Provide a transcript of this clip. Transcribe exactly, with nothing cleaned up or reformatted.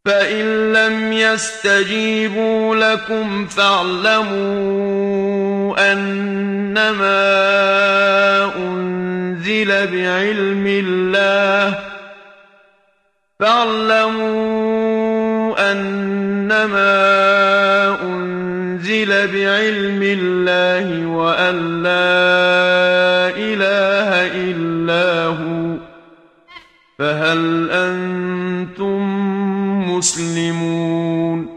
فإن لم يستجيبوا لكم فاعلموا أنما أنزل بعلم الله فاعلموا أنما أنزل بعلم الله وأن لا إله إلا هو فهل أنتم مسلمون